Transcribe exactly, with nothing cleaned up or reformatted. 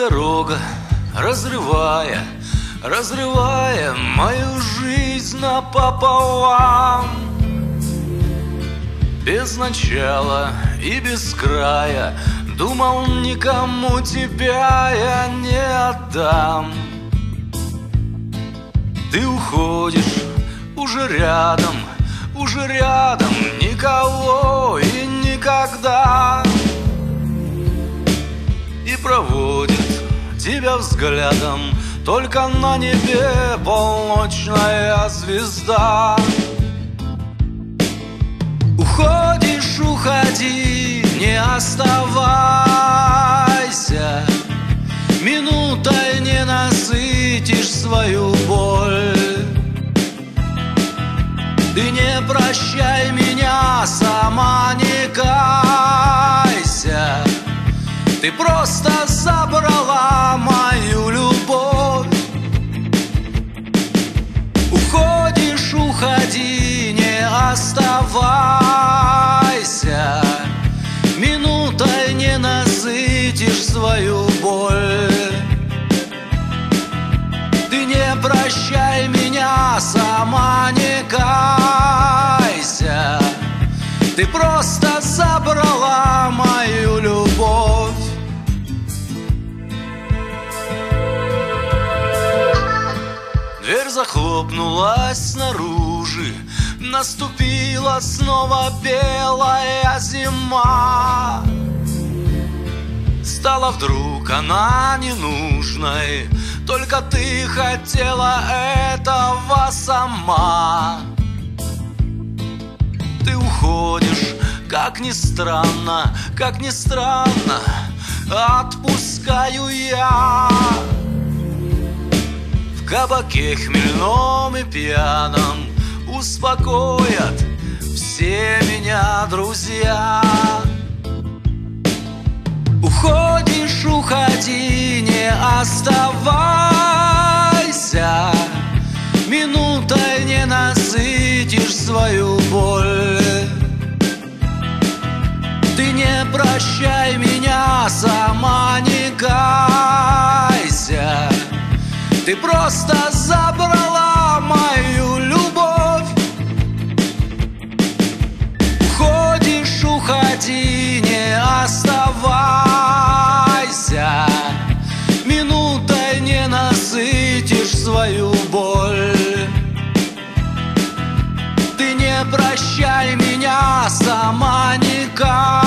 дорога, разрывая, разрывая мою жизнь напополам. Без начала и без края думал, никому тебя я не отдам. Ты уходишь, уже рядом, уже рядом, никого и никогда. И проводит тебя взглядом только на небе полночная звезда. Уходишь, уходи, не оставайся, минутой не насытишь свою боль. Ты не прощай меня, сама не кайся, ты просто забрала мою любовь. Уходишь, уходи, не оставайся, минутой не насытишь свою боль. Ты не прощай меня, сама не кайся, ты просто забрала мою любовь. Дверь захлопнулась снаружи, наступила снова белая зима. Стала вдруг она ненужной, только ты хотела этого сама. Ты уходишь, как ни странно, как ни странно, отпускаю я. В кабаке хмельном и пьяном успокоят все меня друзья. Уходишь, уходи, не оставайся, минутой не насытишь свою боль. Ты не прощай меня, сама не кайся, ты просто забрала мою любовь. Уходишь, уходи, не оставайся, минутой не насытишь свою боль. Ты не прощай меня, сама не кайся,